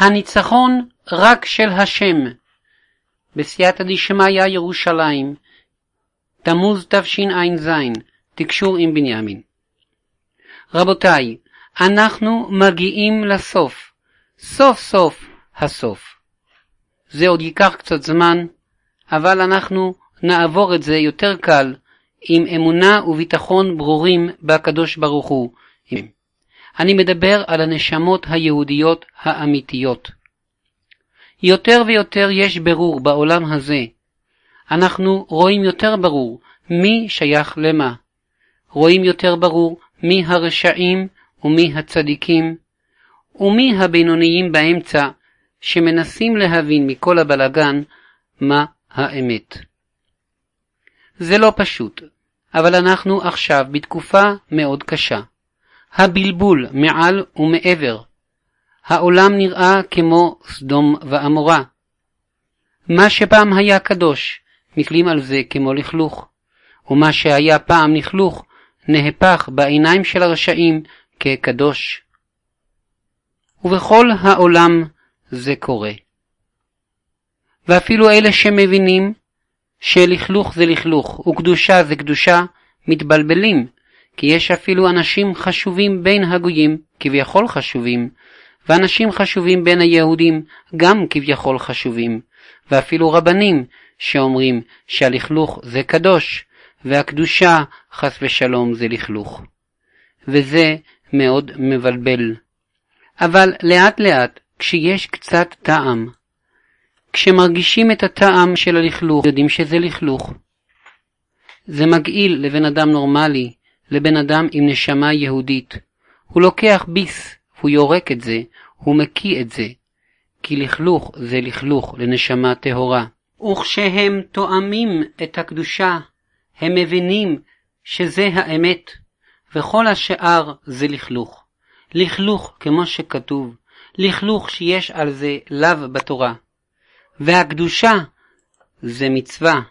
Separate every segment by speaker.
Speaker 1: הניצחון רק של השם. בסייעתא דשמיא ירושלים, תמוז תשע"ז, תקשור עם בנימין. רבותיי, אנחנו מגיעים לסוף, סוף סוף הסוף. זה עוד ייקח קצת זמן, אבל אנחנו נעבור את זה יותר קל, עם אמונה וביטחון ברורים בקדוש ברוך הוא. אני מדבר על הנשמות היהודיות האמיתיות. יותר ויותר יש ברור בעולם הזה. אנחנו רואים יותר ברור מי שייך למה. רואים יותר ברור מי הרשעים ומי הצדיקים, ומי הבינוניים באמצע, שמנסים להבין מכל הבלגן מה האמת. זה לא פשוט, אבל אנחנו עכשיו בתקופה מאוד קשה. הבלבול מעל ומעבר. העולם נראה כמו סדום ועמורה. מה שפעם היה קדוש, מסתכלים על זה כמו לכלוך, ומה שהיה פעם לכלוך, נהפך בעיניים של הרשעים כקדוש. ובכל העולם זה קורה. ואפילו אלה שמבינים שלכלוך זה לכלוך וקדושה זה קדושה, מתבלבלים, כי יש אפילו אנשים חשובים בין הגויים, כביכול חשובים, ואנשים חשובים בין היהודים, גם כביכול חשובים, ואפילו רבנים שאומרים שהלכלוך זה קדוש, והקדושה חס ושלום זה לכלוך. וזה מאוד מבלבל. אבל לאט לאט, כשיש קצת טעם, כשמרגישים את הטעם של הלכלוך, יודעים שזה לכלוך. זה מגעיל לבן אדם נורמלי, לבן אדם עם נשמה יהודית. הוא לוקח ביס, הוא יורק את זה, הוא מקיא את זה. כי לכלוך זה לכלוך לנשמה טהורה. וכשהם תואמים את הקדושה, הם מבינים שזה האמת, וכל השאר זה לכלוך. לכלוך כמו שכתוב, לכלוך שיש על זה לאו בתורה. והקדושה זה מצווה,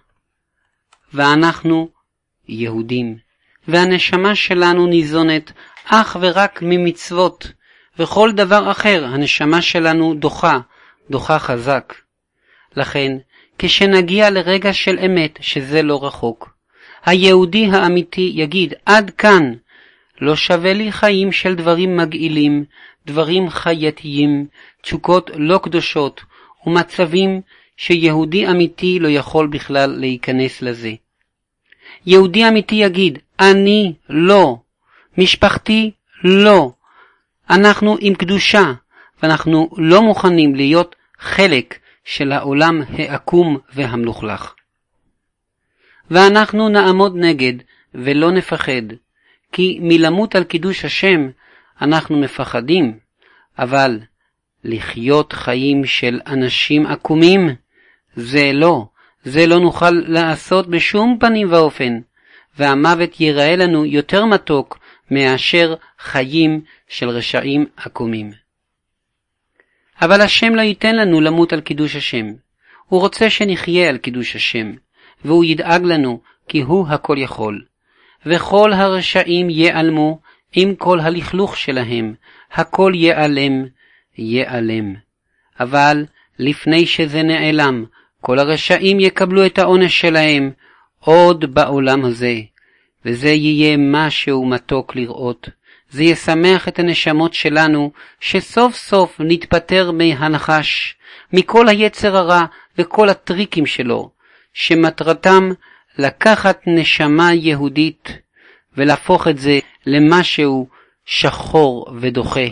Speaker 1: ואנחנו יהודים. והנשמה שלנו ניזונת אך ורק ממצוות, וכל דבר אחר הנשמה שלנו דוחה חזק. לכן, כשנגיע לרגע של אמת שזה לא רחוק, היהודי האמיתי יגיד עד כאן, לא שווה לי חיים של דברים מגעילים, דברים חייתיים, תשוקות לא קדושות, ומצבים שיהודי אמיתי לא יכול בכלל להיכנס לזה. יהודי אמיתי יגיד, אני לא, משפחתי לא, אנחנו עם קדושה, ואנחנו לא מוכנים להיות חלק של העולם העקום והמלוכלך. ואנחנו נעמוד נגד ולא נפחד, כי מלמות על קידוש השם אנחנו מפחדים, אבל לחיות חיים של אנשים עקומים, זה לא נוכל לעשות בשום פנים ואופן, והמוות ייראה לנו יותר מתוק מאשר חיים של רשעים עקומים. אבל השם לא ייתן לנו למות על קידוש השם. הוא רוצה שנחיה על קידוש השם, והוא ידאג לנו כי הוא הכל יכול. וכל הרשעים ייעלמו עם כל הלכלוך שלהם, הכל ייעלם. אבל לפני שזה נעלם, כל הרשעים יקבלו את העונש שלהם עוד בעולם הזה, וזה יהיה משהו מתוק לראות. זה ישמח את הנשמות שלנו שסוף סוף נתפטר מהנחש, מכל היצר הרע וכל הטריקים שלו, שמטרתם לקחת נשמה יהודית ולהפוך את זה למשהו שחור ודוחה.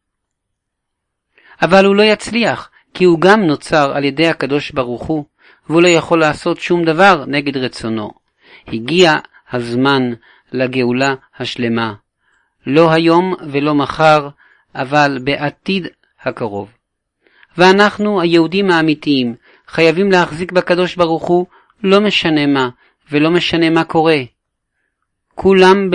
Speaker 1: אבל הוא לא יצליח, כי הוא גם נוצר על ידי הקדוש ברוך הוא, והוא לא יכול לעשות שום דבר נגד רצונו. הגיע הזמן לגאולה השלמה. לא היום ולא מחר, אבל בעתיד הקרוב. ואנחנו, היהודים האמיתיים, חייבים להחזיק בקדוש ברוך הוא, לא משנה מה, ולא משנה מה קורה. כולם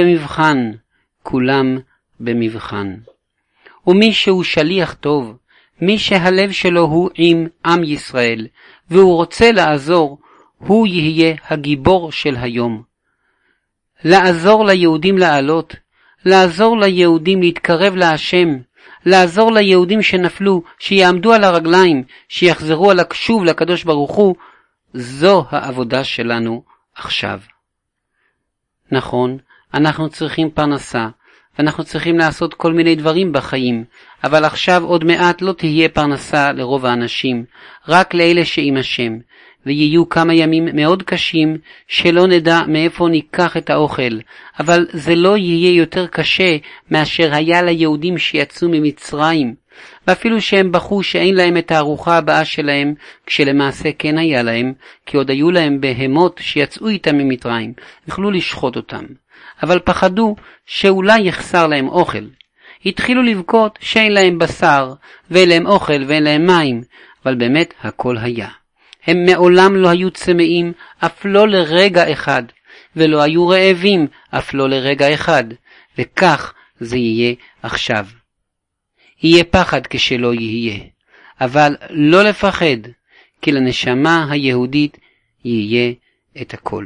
Speaker 1: במבחן. ומי שהוא שליח טוב, מי שהלב שלו הוא עם עם ישראל, והוא רוצה לעזור, הוא יהיה הגיבור של היום. לעזור ליהודים לעלות, לעזור ליהודים להתקרב להשם, לעזור ליהודים שנפלו, שיעמדו על הרגליים, שיחזרו על הקשוב לקדוש ברוך הוא, זו העבודה שלנו עכשיו. נכון, אנחנו צריכים פרנסה, ואנחנו צריכים לעשות כל מיני דברים בחיים, אבל עכשיו עוד מעט לא תהיה פרנסה לרוב האנשים, רק לאלה שעם השם, ויהיו כמה ימים מאוד קשים שלא נדע מאיפה ניקח את האוכל, אבל זה לא יהיה יותר קשה מאשר היה ליהודים שיצאו ממצרים, ואפילו שהם בחו שאין להם את הארוחה הבאה שלהם, כשלמעשה כן היה להם, כי עוד היו להם בהמות שיצאו איתם ממצרים, יכלו לשחוט אותם. אבל פחדו שאולי יחסר להם אוכל. התחילו לבכות שאין להם בשר, ואין להם אוכל ואין להם מים, אבל באמת הכל היה. הם מעולם לא היו צמאים, אף לא לרגע אחד, ולא היו רעבים, אף לא לרגע אחד, וכך זה יהיה עכשיו. יהיה פחד כשלא יהיה, אבל לא לפחד, כי לנשמה היהודית יהיה את הכל.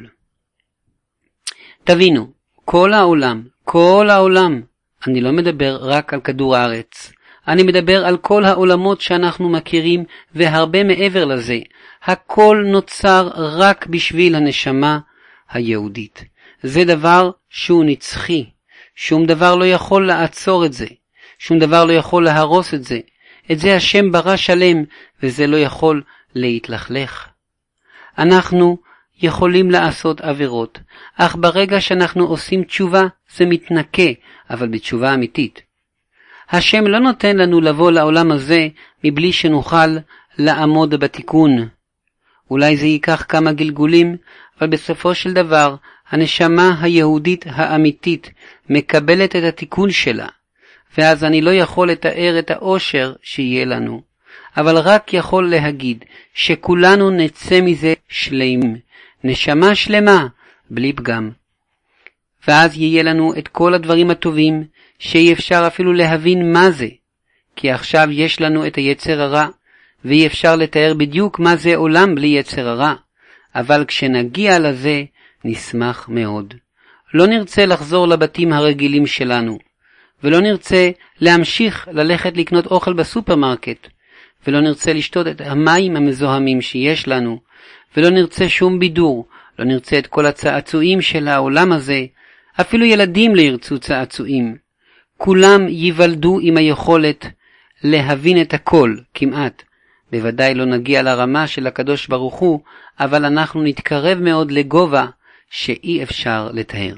Speaker 1: תבינו, כל העולם, אני לא מדבר רק על כדור הארץ, אני מדבר על כל העולמות שאנחנו מכירים והרבה מעבר לזה, הכל נוצר רק בשביל הנשמה היהודית. זה דבר שהוא נצחי, שום דבר לא יכול לעצור את זה, שום דבר לא יכול להרוס את זה. את זה השם ברא שלם, וזה לא יכול להתלכלך. אנחנו יכולים לעשות עבירות, אך ברגע שאנחנו עושים תשובה זה מתנקה, אבל בתשובה אמיתית. השם לא נותן לנו לבוא לעולם הזה מבלי שנוכל לעמוד בתיקון. אולי זה ייקח כמה גלגולים, אבל בסופו של דבר הנשמה היהודית האמיתית מקבלת את התיקון שלה, ואז אני לא יכול לתאר את האושר שיהיה לנו, אבל רק יכול להגיד שכולנו נצא מזה שלמים, נשמה שלמה בלי פגם. ואז יהיה לנו את כל הדברים הטובים שאי אפשר אפילו להבין מה זה, כי עכשיו יש לנו את היצר הרע, ואי אפשר לתאר בדיוק מה זה עולם בלי יצר הרע, אבל כשנגיע לזה נשמח מאוד. לא נרצה לחזור לבתים הרגילים שלנו, ולא נרצה להמשיך ללכת לקנות אוכל בסופרמרקט, ולא נרצה לשתות את המים המזוהמים שיש לנו, ולא נרצה שום בידור, לא נרצה את כל הצעצועים של העולם הזה, אפילו ילדים לא ירצו צעצועים. כולם ייוולדו עם היכולת להבין את הכל, כמעט. בוודאי לא נגיע לרמה של הקדוש ברוך הוא, אבל אנחנו נתקרב מאוד לגובה שאי אפשר לתאר.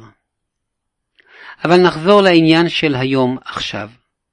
Speaker 1: אבל נחזור לעניין של היום עכשיו.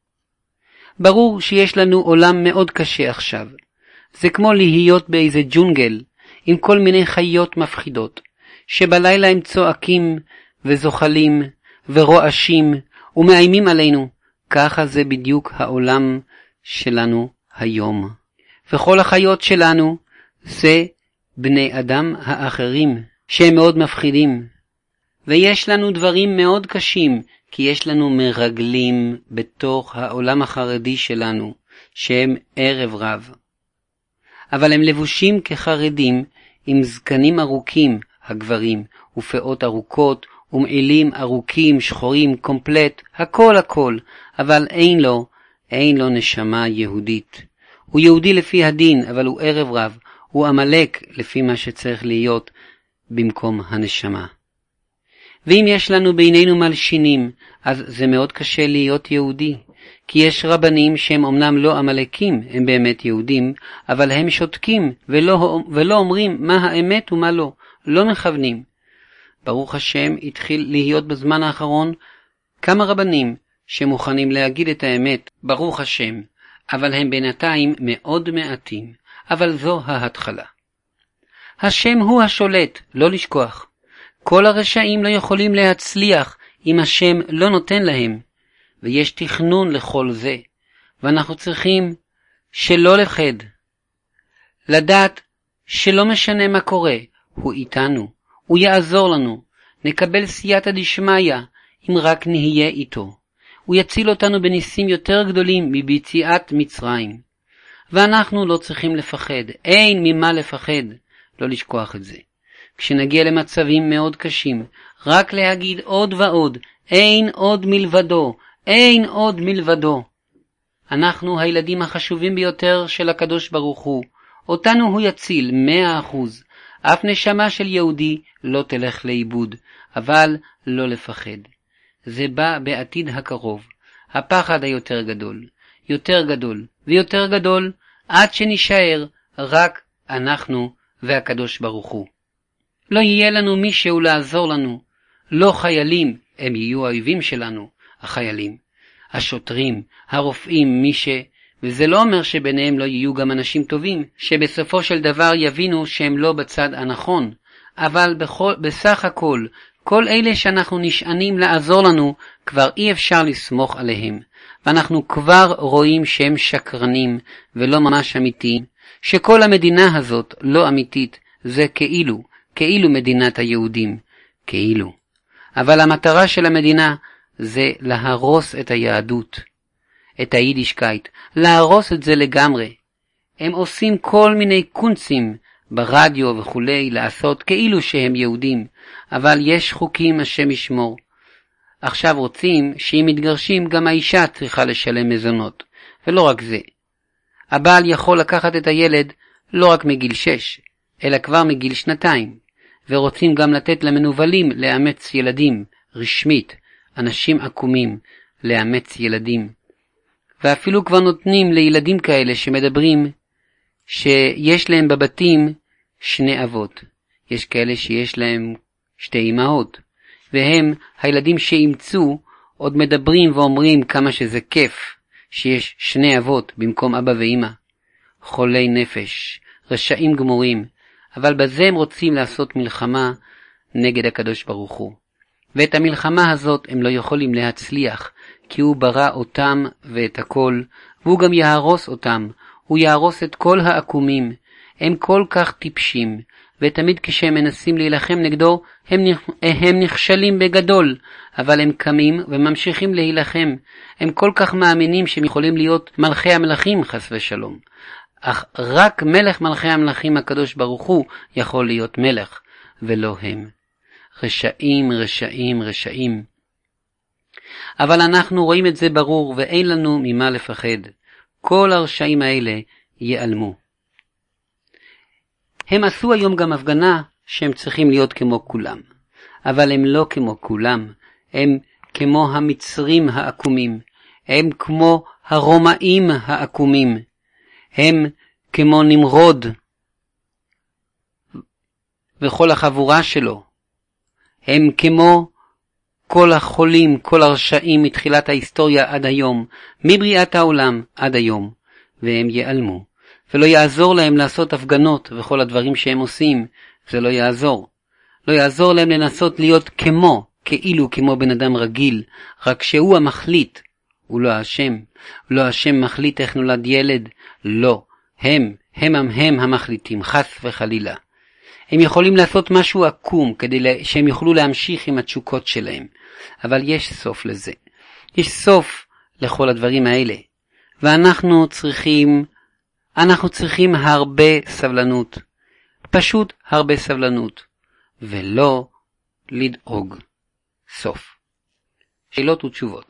Speaker 1: ברור שיש לנו עולם מאוד קשה עכשיו. זה כמו להיות באיזה ג'ונגל, עם כל מיני חיות מפחידות, שבלילה הם צועקים וזוחלים ורועשים ומאיימים עלינו. ככה זה בדיוק העולם שלנו היום. וכל החיות שלנו זה בני אדם האחרים, שהם מאוד מפחידים. ויש לנו דברים מאוד קשים, כי יש לנו מרגלים בתוך העולם החרדי שלנו, שהם ערב רב. אבל הם לבושים כחרדים, עם זקנים ארוכים, הגברים, ופאות ארוכות, ומעילים ארוכים, שחורים, קומפלט, הכל, אבל אין לו נשמה יהודית. הוא יהודי לפי הדין, אבל הוא ערב רב, הוא עמלק לפי מה שצריך להיות במקום הנשמה. ואם יש לנו בינינו מלשינים, אז זה מאוד קשה להיות יהודי, כי יש רבנים שהם אמנם לא עמלקים, הם באמת יהודים, אבל הם שותקים ולא אומרים מה האמת ומה לא, לא מכוונים. ברוך השם התחיל להיות בזמן האחרון כמה רבנים שמוכנים להגיד את האמת, ברוך השם, אבל הם בינתיים מאוד מעטים, אבל זו ההתחלה. השם הוא השולט, לא לשכוח. כל הרשעים לא יכולים להצליח אם השם לא נותן להם, ויש תכנון לכל זה, ואנחנו צריכים שלא לחד, לדעת שלא משנה מה קורה, הוא איתנו, הוא יעזור לנו, נקבל סייעתא דשמיא אם רק נהיה איתו. הוא יציל אותנו בניסים יותר גדולים מביציאת מצרים. ואנחנו לא צריכים לפחד, אין ממה לפחד, לא לשכוח את זה. כשנגיע למצבים מאוד קשים, רק להגיד עוד ועוד, אין עוד מלבדו, אין עוד מלבדו. אנחנו הילדים החשובים ביותר של הקדוש ברוך הוא. אותנו הוא יציל 100%. אף נשמה של יהודי לא תלך לאיבוד, אבל לא לפחד. זה בא בעתיד הקרוב. הפחד היותר גדול, יותר גדול ויותר גדול, עד שנשאר רק אנחנו והקדוש ברוך הוא. לא יהיה לנו מישהו לעזור לנו. לא חיילים, הם יהיו האויבים שלנו, החיילים. השוטרים, הרופאים, וזה לא אומר שביניהם לא יהיו גם אנשים טובים, שבסופו של דבר יבינו שהם לא בצד הנכון. אבל בסך הכל, כל אלה שאנחנו נשענים לעזור לנו, כבר אי אפשר לסמוך עליהם. ואנחנו כבר רואים שהם שקרנים ולא ממש אמיתיים. שכל המדינה הזאת לא אמיתית, זה כאילו מדינת היהודים, כאילו. אבל המטרה של המדינה זה להרוס את היהדות, את היידישקייט, להרוס את זה לגמרי. הם עושים כל מיני קונצים ברדיו וכולי, לעשות כאילו שהם יהודים, אבל יש חוקים השם ישמור. עכשיו רוצים שאם מתגרשים גם האישה צריכה לשלם מזונות, ולא רק זה. הבעל יכול לקחת את הילד לא רק מגיל 6, אלא כבר מגיל 2, ורוצים גם לתת למנובלים לאמץ ילדים, רשמית, אנשים עקומים, לאמץ ילדים. ואפילו כבר נותנים לילדים כאלה שמדברים שיש להם בבתים 2 אבות. יש כאלה שיש להם 2 אמהות, והם, הילדים שאימצו, עוד מדברים ואומרים כמה שזה כיף, שיש 2 אבות במקום אבא ואמא. חולי נפש, רשעים גמורים, אבל בזה הם רוצים לעשות מלחמה נגד הקדוש ברוך הוא. ואת המלחמה הזאת הם לא יכולים להצליח, כי הוא ברא אותם ואת הכל, והוא גם יהרוס אותם, הוא יהרוס את כל העקומים. הם כל כך טיפשים, ותמיד כשהם מנסים להילחם נגדו, הם נכשלים בגדול, אבל הם קמים וממשיכים להילחם. הם כל כך מאמינים שהם יכולים להיות מלכי המלכים חס ושלום. אך רק מלך מלכי המלכים הקדוש ברוך הוא יכול להיות מלך, ולא הם. רשעים, רשעים, רשעים. אבל אנחנו רואים את זה ברור ואין לנו ממה לפחד. כל הרשעים האלה ייעלמו. הם עשו היום גם הפגנה שהם צריכים להיות כמו כולם. אבל הם לא כמו כולם. הם כמו המצרים העקומים. הם כמו הרומאים העקומים. הם כמו נמרוד וכל החבורה שלו. הם כמו כל החולים, כל הרשעים מתחילת ההיסטוריה עד היום, מבריאת העולם עד היום, והם ייעלמו. ולא יעזור להם לעשות הפגנות וכל הדברים שהם עושים, זה לא יעזור. לא יעזור להם לנסות להיות כאילו כמו בן אדם רגיל, רק שהוא המחליט, הוא לא השם. לא השם מחליט איך נולד ילד, לא. הם המחליטים, חס וחלילה. הם יכולים לעשות משהו עקום כדי שהם יוכלו להמשיך עם התשוקות שלהם. אבל יש סוף לזה. יש סוף לכל הדברים האלה. ואנחנו צריכים הרבה סבלנות. פשוט הרבה סבלנות. ולא לדאוג. סוף. שאלות ותשובות.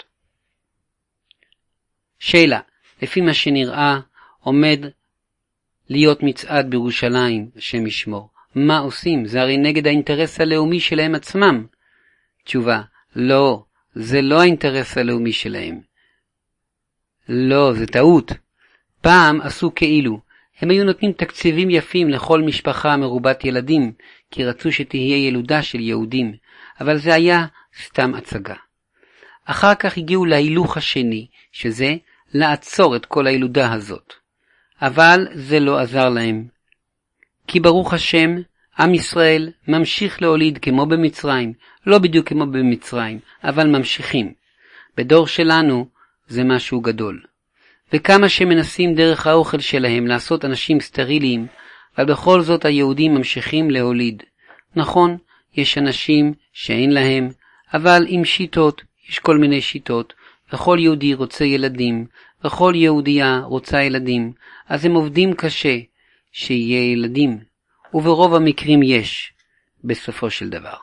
Speaker 1: שאלה, לפי מה שנראה, עומד להיות מצעד בירושלים, השם ישמור. מה עושים? זה הרי נגד האינטרס הלאומי שלהם עצמם. תשובה, לא, זה לא האינטרס הלאומי שלהם. לא, זה טעות. פעם עשו כאילו. הם היו נותנים תקציבים יפים לכל משפחה מרובת ילדים, כי רצו שתהיה ילודה של יהודים, אבל זה היה סתם הצגה. אחר כך הגיעו להילוך השני, שזה לעצור את כל הילודה הזאת. אבל זה לא עזר להם. כי ברוך השם, עם ישראל ממשיך להוליד כמו במצרים, לא בדיוק כמו במצרים, אבל ממשיכים. בדור שלנו זה משהו גדול. וכמה שמנסים דרך האוכל שלהם לעשות אנשים סטריליים, אבל בכל זאת היהודים ממשיכים להוליד. נכון, יש אנשים שאין להם, אבל עם שיטות, יש כל מיני שיטות, וכל יהודי רוצה ילדים, וכל יהודייה רוצה ילדים, אז הם עובדים קשה שיהיה ילדים, וברוב המקרים יש, בסופו של דבר.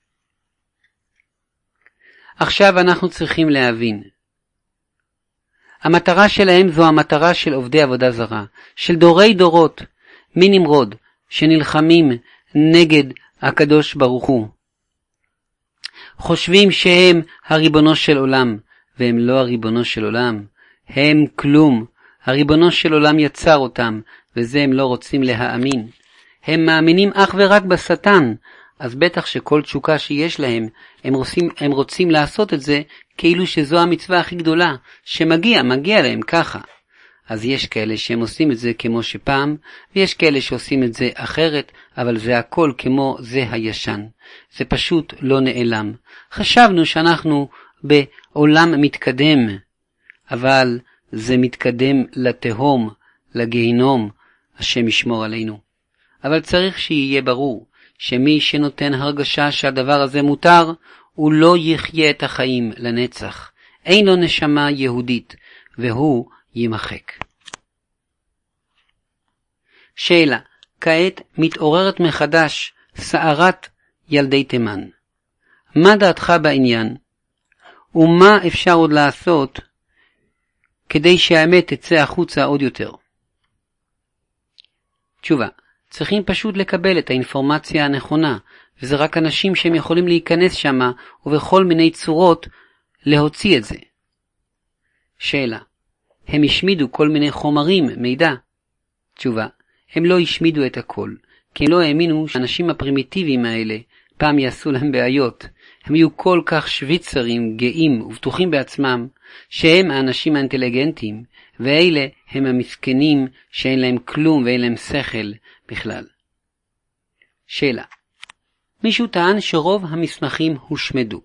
Speaker 1: עכשיו אנחנו צריכים להבין, המטרה שלהם זו המטרה של עובדי עבודה זרה, של דורי דורות, מנמרוד, שנלחמים נגד הקדוש ברוך הוא. חושבים שהם הריבונו של עולם, והם לא הריבונו של עולם, הם כלום. הריבונו של עולם יצר אותם, וזה הם לא רוצים להאמין. הם מאמינים אך ורק בשטן, אז בטח שכל תשוקה שיש להם, הם רוצים לעשות את זה כאילו שזו המצווה הכי גדולה, מגיע להם ככה. אז יש כאלה שהם עושים את זה כמו שפעם, ויש כאלה שעושים את זה אחרת, אבל זה הכל כמו זה הישן. זה פשוט לא נעלם. חשבנו שאנחנו בעולם מתקדם, אבל זה מתקדם לתהום, לגיהינום, השם ישמור עלינו. אבל צריך שיהיה ברור, שמי שנותן הרגשה שהדבר הזה מותר, הוא לא יחיה את החיים לנצח. אין לו נשמה יהודית, והוא יימחק. שאלה, כעת מתעוררת מחדש סערת ילדי תימן. מה דעתך בעניין? ומה אפשר עוד לעשות כדי שהאמת תצא החוצה עוד יותר? תשובה, צריכים פשוט לקבל את האינפורמציה הנכונה, וזה רק אנשים שהם יכולים להיכנס שמה ובכל מיני צורות להוציא את זה. שאלה, הם השמידו כל מיני חומרים, מידע? תשובה, הם לא השמידו את הכל, כי הם לא האמינו שהאנשים הפרימיטיביים האלה פעם יעשו להם בעיות. הם היו כל כך שוויצרים, גאים ובטוחים בעצמם, שהם האנשים האינטליגנטים, ואלה הם המסכנים שאין להם כלום ואין להם שכל בכלל. שאלה, מישהו טען שרוב המסמכים הושמדו.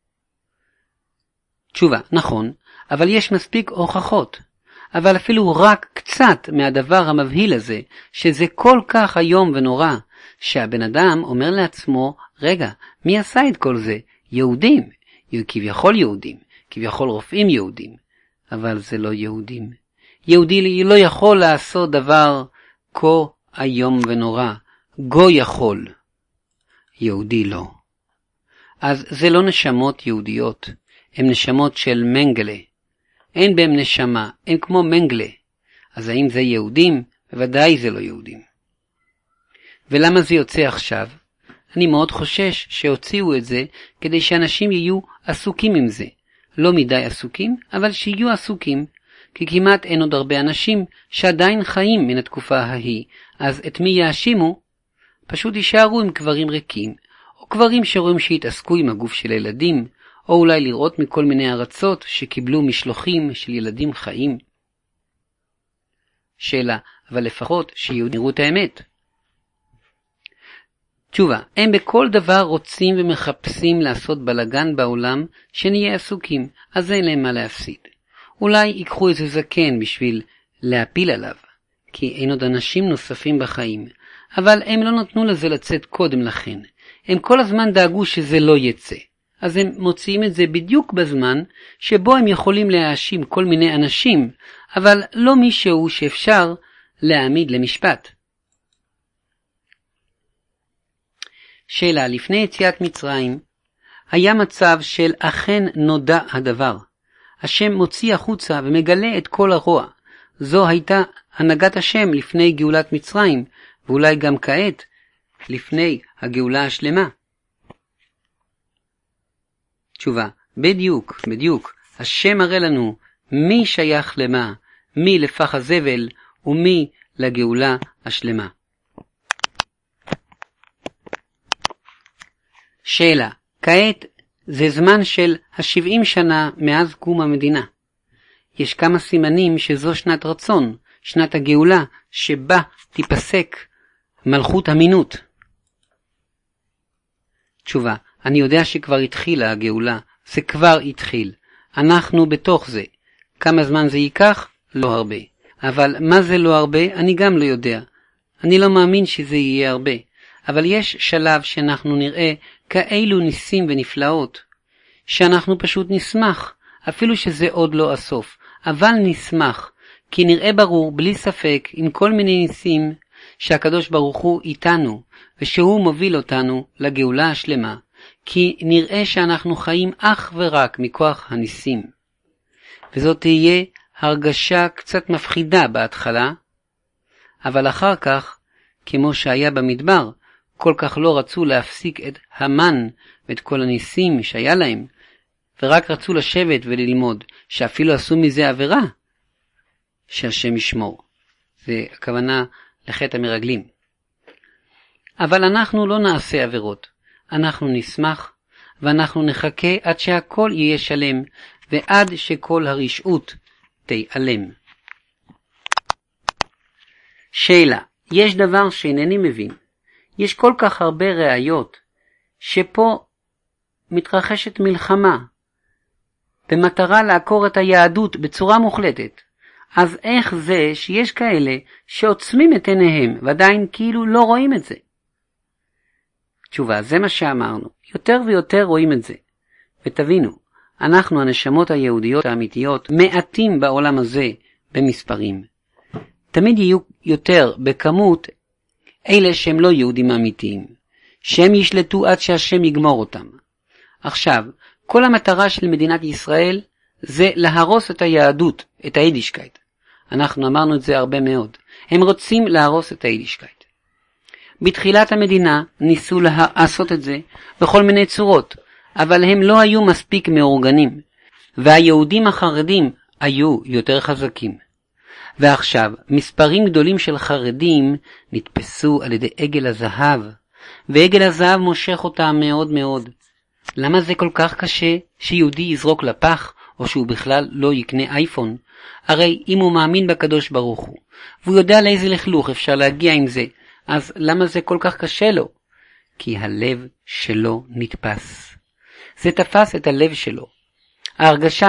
Speaker 1: תשובה, נכון, אבל יש מספיק הוכחות. אבל אפילו רק קצת מהדבר המבהיל הזה, שזה כל כך היום ונורא, שהבן אדם אומר לעצמו, רגע, מי עשה את כל זה? יהודים, כביכול יהודים, כביכול רופאים יהודים, אבל זה לא יהודים. יהודי לא יכול לעשות דבר כה היום ונורא, גוי יכול, יהודי לא. אז זה לא נשמות יהודיות, הן נשמות של מנגלה. אין בהם נשמה, הם כמו מנגלה. אז האם זה יהודים? בוודאי זה לא יהודים. ולמה זה יוצא עכשיו? אני מאוד חושש שהוציאו את זה כדי שאנשים יהיו עסוקים עם זה. לא מדי עסוקים, אבל שיהיו עסוקים. כי כמעט אין עוד הרבה אנשים שעדיין חיים מן התקופה ההיא. אז את מי יאשימו? פשוט יישארו עם קברים ריקים, או קברים שרואים שהתעסקו עם הגוף של ילדים, או אולי לראות מכל מיני ארצות שקיבלו משלוחים של ילדים חיים. שאלה, אבל לפחות שיהודים יראו את האמת. תשובה, הם בכל דבר רוצים ומחפשים לעשות בלגן בעולם שנהיה עסוקים, אז אין להם מה להפסיד. אולי ייקחו איזה זקן בשביל להפיל עליו, כי אין עוד אנשים נוספים בחיים, אבל הם לא נתנו לזה לצאת קודם לכן. הם כל הזמן דאגו שזה לא יצא. אז הם מוציאים את זה בדיוק בזמן שבו הם יכולים להאשים כל מיני אנשים, אבל לא מישהו שאפשר להעמיד למשפט. שאלה, לפני יציאת מצרים, היה מצב של אכן נודע הדבר. השם מוציא החוצה ומגלה את כל הרוע. זו הייתה הנהגת השם לפני גאולת מצרים, ואולי גם כעת, לפני הגאולה השלמה. תשובה, בדיוק. השם מראה לנו מי שייך למה, מי לפח הזבל ומי לגאולה השלמה. שאלה, כעת זה זמן של 70 שנה מאז קום המדינה. יש כמה סימנים שזו שנת רצון, שנת הגאולה, שבה תיפסק מלכות המינות. תשובה, אני יודע שכבר התחילה הגאולה, זה כבר התחיל. אנחנו בתוך זה. כמה זמן זה ייקח? לא הרבה. אבל מה זה לא הרבה? אני גם לא יודע. אני לא מאמין שזה יהיה הרבה. אבל יש שלב שאנחנו נראה כאלו ניסים ונפלאות, שאנחנו פשוט נשמח, אפילו שזה עוד לא הסוף. אבל נשמח, כי נראה ברור, בלי ספק, עם כל מיני ניסים, שהקדוש ברוך הוא איתנו, ושהוא מוביל אותנו לגאולה השלמה. כי נראה שאנחנו חיים אך ורק מכוח הניסים. וזאת תהיה הרגשה קצת מפחידה בהתחלה, אבל אחר כך, כמו שהיה במדבר, כל כך לא רצו להפסיק את המן ואת כל הניסים שהיה להם, ורק רצו לשבת וללמוד, שאפילו עשו מזה עבירה, שהשם ישמור. זה הכוונה לחטא המרגלים. אבל אנחנו לא נעשה עבירות, אנחנו נשמח, ואנחנו נחכה עד שהכל יהיה שלם, ועד שכל הרשעות תיעלם. שאלה, יש דבר שאינני מבין. יש כל כך הרבה ראיות שפה מתרחשת מלחמה במטרה לעקור את היהדות בצורה מוחלטת. אז איך זה שיש כאלה שעוצמים את עיניהם ועדיין כאילו לא רואים את זה? תשובה, זה מה שאמרנו. יותר ויותר רואים את זה. ותבינו, אנחנו הנשמות היהודיות האמיתיות מעטים בעולם הזה במספרים. תמיד יהיו יותר בכמות אלה שהם לא יהודים אמיתיים, שהם ישלטו עד שהשם יגמור אותם. עכשיו, כל המטרה של מדינת ישראל זה להרוס את היהדות, את היידישקייט. אנחנו אמרנו את זה הרבה מאוד. הם רוצים להרוס את היידישקייט. בתחילת המדינה ניסו לעשות את זה בכל מיני צורות, אבל הם לא היו מספיק מאורגנים, והיהודים החרדים היו יותר חזקים. ועכשיו, מספרים גדולים של חרדים נתפסו על ידי עגל הזהב, ועגל הזהב מושך אותם מאוד מאוד. למה זה כל כך קשה שיהודי יזרוק לפח, או שהוא בכלל לא יקנה אייפון? הרי אם הוא מאמין בקדוש ברוך הוא, והוא יודע לאיזה לכלוך אפשר להגיע עם זה, אז למה זה כל כך קשה לו? כי הלב שלו נתפס. זה תפס את הלב שלו. ההרגשה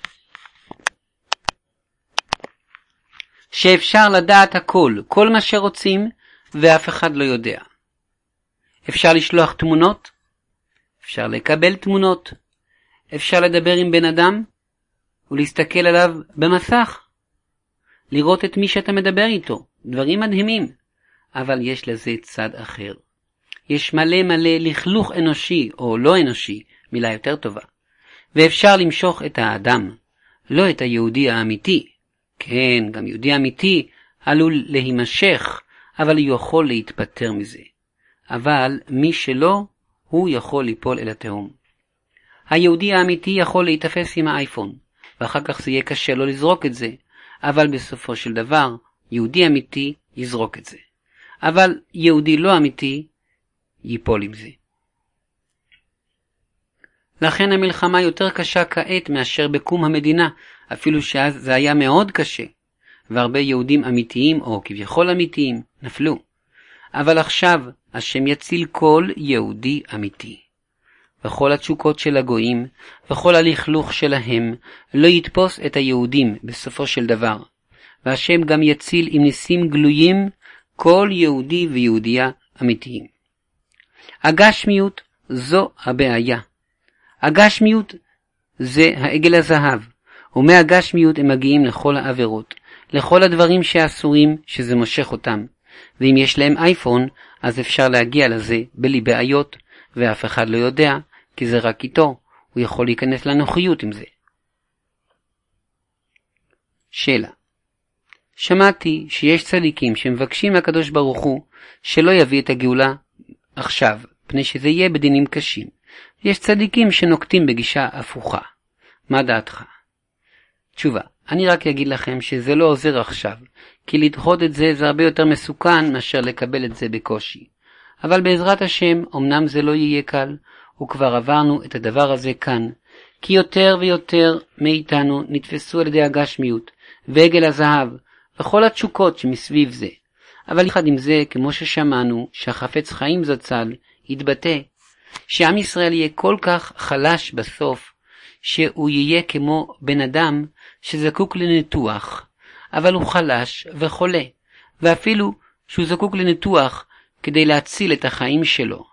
Speaker 1: שאפשר לדעת הכל, כל מה שרוצים, ואף אחד לא יודע. אפשר לשלוח תמונות, אפשר לקבל תמונות, אפשר לדבר עם בן אדם, ולהסתכל עליו במסך, לראות את מי שאתה מדבר איתו, דברים מדהימים. אבל יש לזה צד אחר. יש מלא לכלוך אנושי, או לא אנושי, מילה יותר טובה. ואפשר למשוך את האדם, לא את היהודי האמיתי. כן, גם יהודי אמיתי עלול להימשך, אבל הוא יכול להתפטר מזה. אבל מי שלא, הוא יכול ליפול אל התהום. היהודי האמיתי יכול להתאפס עם האייפון, ואחר כך זה יהיה קשה לו לזרוק את זה, אבל בסופו של דבר, יהודי אמיתי יזרוק את זה. אבל יהודי לא אמיתי ייפול עם זה. לכן המלחמה יותר קשה כעת מאשר בקום המדינה, אפילו שאז זה היה מאוד קשה, והרבה יהודים אמיתיים או כביכול אמיתיים נפלו. אבל עכשיו השם יציל כל יהודי אמיתי. וכל התשוקות של הגויים וכל הלכלוך שלהם לא יתפוס את היהודים בסופו של דבר. והשם גם יציל עם ניסים גלויים כל יהודי ויהודייה אמיתיים. הגשמיות זו הבעיה. הגשמיות זה העגל הזהב, ומהגשמיות הם מגיעים לכל העבירות, לכל הדברים שאסורים שזה מושך אותם. ואם יש להם אייפון, אז אפשר להגיע לזה בלי בעיות, ואף אחד לא יודע, כי זה רק איתו, הוא יכול להיכנס לנוחיות עם זה. שאלה, שמעתי שיש צדיקים שמבקשים מהקדוש ברוך הוא שלא יביא את הגאולה עכשיו, פני שזה יהיה בדינים קשים. יש צדיקים שנוקטים בגישה הפוכה. מה דעתך? תשובה, אני רק אגיד לכם שזה לא עוזר עכשיו, כי לדחות את זה הרבה יותר מסוכן מאשר לקבל את זה בקושי. אבל בעזרת השם, אמנם זה לא יהיה קל, וכבר עברנו את הדבר הזה כאן, כי יותר ויותר מאיתנו נתפסו על ידי הגשמיות, ועגל הזהב, וכל התשוקות שמסביב זה. אבל יחד עם זה, כמו ששמענו, שהחפץ חיים זצ"ל יתבטא, שעם ישראל יהיה כל כך חלש בסוף, שהוא יהיה כמו בן אדם שזקוק לניתוח, אבל הוא חלש וחולה, ואפילו שהוא זקוק לניתוח כדי להציל את החיים שלו.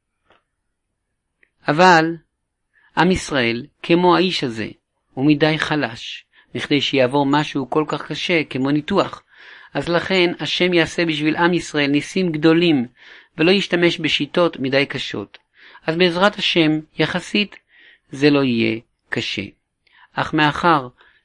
Speaker 1: אבל עם ישראל, כמו האיש הזה, הוא מדי חלש, מכדי שיעבור משהו כל כך קשה כמו ניתוח. אז לכן השם יעשה בשביל עם ישראל ניסים גדולים, ולא ישתמש בשיטות מדי קשות. אז בעזרת השם, יחסית, זה לא יהיה קשה. אך מאחר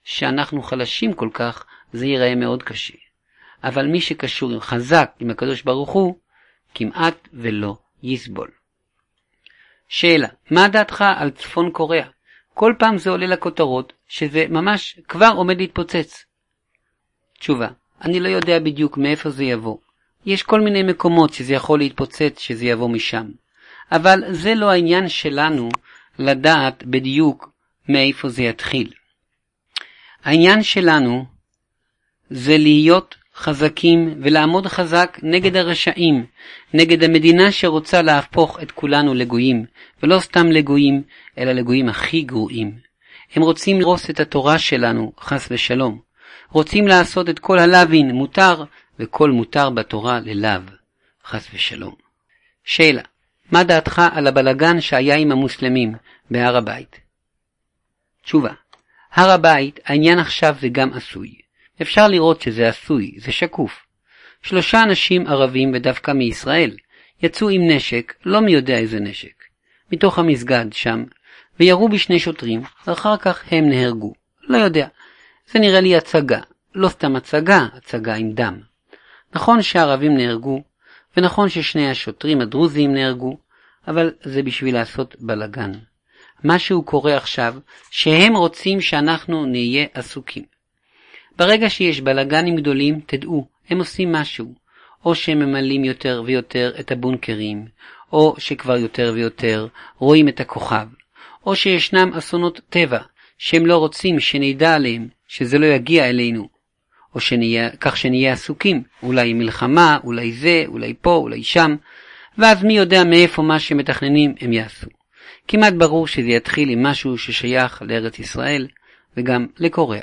Speaker 1: שאנחנו חלשים כל כך, זה ייראה מאוד קשה. אבל מי שקשור חזק עם הקדוש ברוך הוא, כמעט ולא יסבול. שאלה, מה דעתך על צפון קוריאה? כל פעם זה עולה לכותרות, שזה ממש כבר עומד להתפוצץ. תשובה, אני לא יודע בדיוק מאיפה זה יבוא. יש כל מיני מקומות שזה יכול להתפוצץ, שזה יבוא משם. אבל זה לא העניין שלנו לדעת בדיוק מאיפה זה יתחיל. העניין שלנו זה להיות חזקים ולעמוד חזק נגד הרשעים, נגד המדינה שרוצה להפוך את כולנו לגויים, ולא סתם לגויים, אלא לגויים הכי גרועים. הם רוצים לרוס את התורה שלנו, חס ושלום. רוצים לעשות את כל הלווין מותר, וכל מותר בתורה ללאו, חס ושלום. שאלה, מה דעתך על הבלגן שהיה עם המוסלמים בהר הבית? תשובה, הר הבית, העניין עכשיו זה גם עשוי. אפשר לראות שזה עשוי, זה שקוף. 3 אנשים ערבים ודווקא מישראל יצאו עם נשק, לא מי יודע איזה נשק, מתוך המסגד שם, וירו ב2 שוטרים, ואחר כך הם נהרגו. לא יודע, זה נראה לי הצגה, לא סתם הצגה, הצגה עם דם. נכון שהערבים נהרגו, ונכון ששני השוטרים הדרוזים נהרגו, אבל זה בשביל לעשות בלגן. משהו קורה עכשיו, שהם רוצים שאנחנו נהיה עסוקים. ברגע שיש בלגנים גדולים, תדעו, הם עושים משהו. או שהם ממלאים יותר ויותר את הבונקרים, או שכבר יותר ויותר רואים את הכוכב, או שישנם אסונות טבע, שהם לא רוצים שנדע עליהם, שזה לא יגיע אלינו, או כך שנהיה עסוקים, אולי מלחמה, אולי זה, אולי פה, אולי שם, ואז מי יודע מאיפה מה שמתכננים הם יעשו. כמעט ברור שזה יתחיל עם משהו ששייך לארץ ישראל, וגם לקוריאה.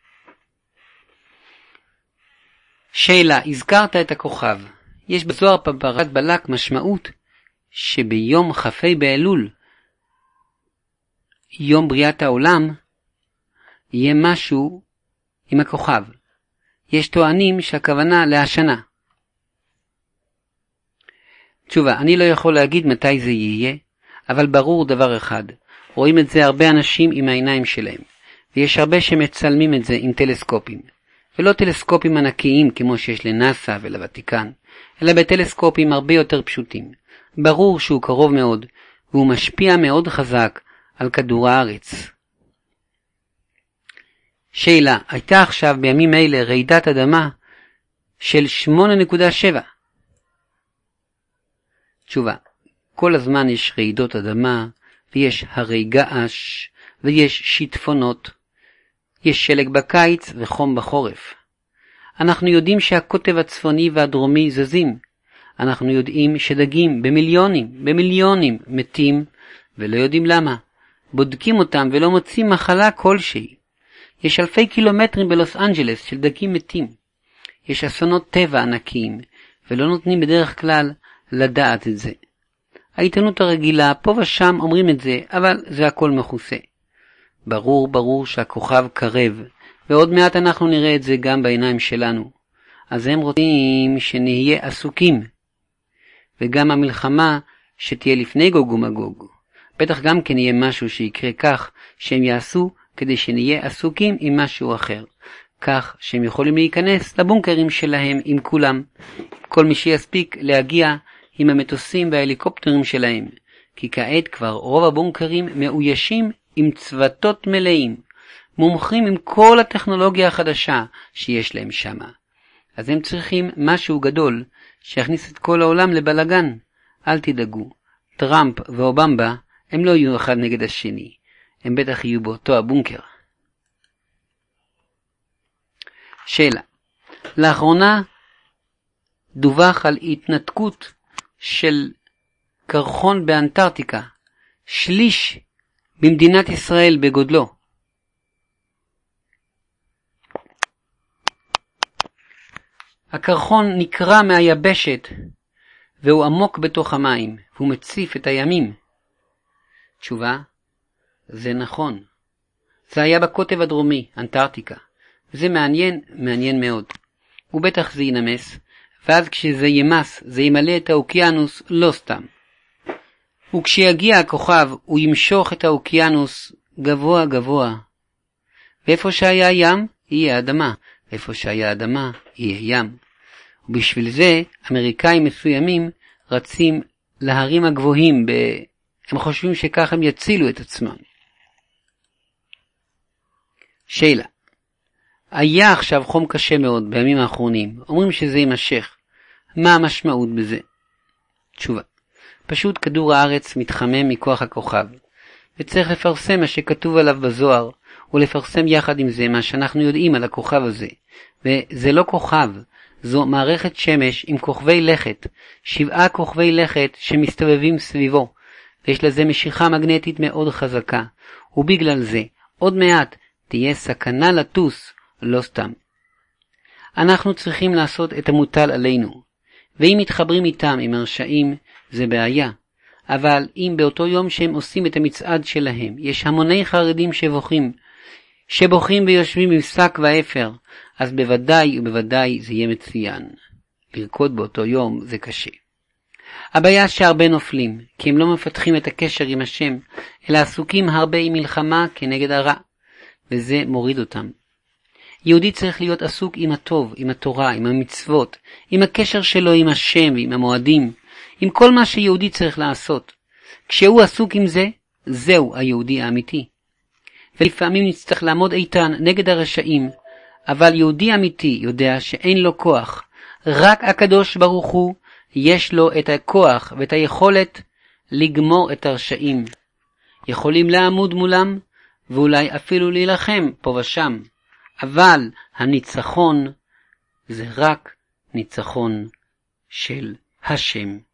Speaker 1: שאלה, הזכרת את הכוכב. יש בזוהר פרשת בלק משמעות שביום כ"ה באלול, יום בריאת העולם, יהיה משהו עם הכוכב. יש טוענים שהכוונה להשנה. תשובה, אני לא יכול להגיד מתי זה יהיה, אבל ברור דבר אחד. רואים את זה הרבה אנשים עם העיניים שלהם, ויש הרבה שמצלמים את זה עם טלסקופים. ולא טלסקופים ענקיים כמו שיש לנאסא ולוותיקן, אלא בטלסקופים הרבה יותר פשוטים. ברור שהוא קרוב מאוד, והוא משפיע מאוד חזק על כדור הארץ. שאלה, הייתה עכשיו בימים אלה רעידת אדמה של 8.7. תשובה, כל הזמן יש רעידות אדמה, ויש הרי געש, ויש שיטפונות, יש שלג בקיץ וחום בחורף. אנחנו יודעים שהקוטב הצפוני והדרומי זזים. אנחנו יודעים שדגים במיליונים מתים ולא יודעים למה. בודקים אותם ולא מוצאים מחלה כלשהי. יש אלפי קילומטרים בלוס אנג'לס של דגים מתים. יש אסונות טבע ענקיים ולא נותנים בדרך כלל לדעת את זה. העיתונות הרגילה פה ושם אומרים את זה, אבל זה הכל מכוסה. ברור שהכוכב קרב, ועוד מעט אנחנו נראה את זה גם בעיניים שלנו. אז הם רוצים שנהיה עסוקים, וגם המלחמה שתהיה לפני גוג ומגוג. בטח גם כן יהיה משהו שיקרה כך שהם יעשו כדי שנהיה עסוקים עם משהו אחר, כך שהם יכולים להיכנס לבונקרים שלהם עם כולם, כל מי שיספיק להגיע עם המטוסים וההליקופטרים שלהם, כי כעת כבר רוב הבונקרים מאוישים עם צוותות מלאים, מומחים עם כל הטכנולוגיה החדשה שיש להם שם. אז הם צריכים משהו גדול שיכניס את כל העולם לבלגן. אל תדאגו, טראמפ ואובמה הם לא יהיו אחד נגד השני, הם בטח יהיו באותו הבונקר. שאלה, לאחרונה דווח על התנתקות של קרחון באנטארקטיקה, שליש במדינת ישראל בגודלו. הקרחון נקרע מהיבשת והוא עמוק בתוך המים, והוא מציף את הימים. תשובה, זה נכון. זה היה בקוטב הדרומי, אנטארקטיקה. זה מעניין מאוד. ובטח זה ינמס, ואז כשזה ימס, זה ימלא את האוקיינוס לא סתם. וכשיגיע הכוכב, הוא ימשוך את האוקיינוס גבוה גבוה. ואיפה שהיה ים, יהיה אדמה, ואיפה שהיה אדמה, יהיה ים. ובשביל זה, אמריקאים מסוימים רצים להרים הגבוהים, הם חושבים שכך הם יצילו את עצמם. שאלה, היה עכשיו חום קשה מאוד בימים האחרונים, אומרים שזה יימשך. מה המשמעות בזה? תשובה, פשוט כדור הארץ מתחמם מכוח הכוכב, וצריך לפרסם מה שכתוב עליו בזוהר, ולפרסם יחד עם זה מה שאנחנו יודעים על הכוכב הזה. וזה לא כוכב, זו מערכת שמש עם כוכבי לכת, 7 כוכבי לכת שמסתובבים סביבו, ויש לזה משיכה מגנטית מאוד חזקה, ובגלל זה עוד מעט תהיה סכנה לטוס, לא סתם. אנחנו צריכים לעשות את המוטל עלינו, ואם מתחברים איתם עם הרשעים זה בעיה, אבל אם באותו יום שהם עושים את המצעד שלהם יש המוני חרדים שבוכים ויושבים עם שק ואפר, אז בוודאי ובוודאי זה יהיה מצוין. לרקוד באותו יום זה קשה. הבעיה שהרבה נופלים, כי הם לא מפתחים את הקשר עם השם, אלא עסוקים הרבה עם מלחמה כנגד הרע, וזה מוריד אותם. יהודי צריך להיות עסוק עם הטוב, עם התורה, עם המצוות, עם הקשר שלו עם השם ועם המועדים, עם כל מה שיהודי צריך לעשות. כשהוא עסוק עם זה, זהו היהודי האמיתי. ולפעמים נצטרך לעמוד איתן נגד הרשעים, אבל יהודי אמיתי יודע שאין לו כוח. רק הקדוש ברוך הוא יש לו את הכוח ואת היכולת לגמור את הרשעים. יכולים לעמוד מולם ואולי אפילו להילחם פה ושם, אבל הניצחון זה רק ניצחון של השם.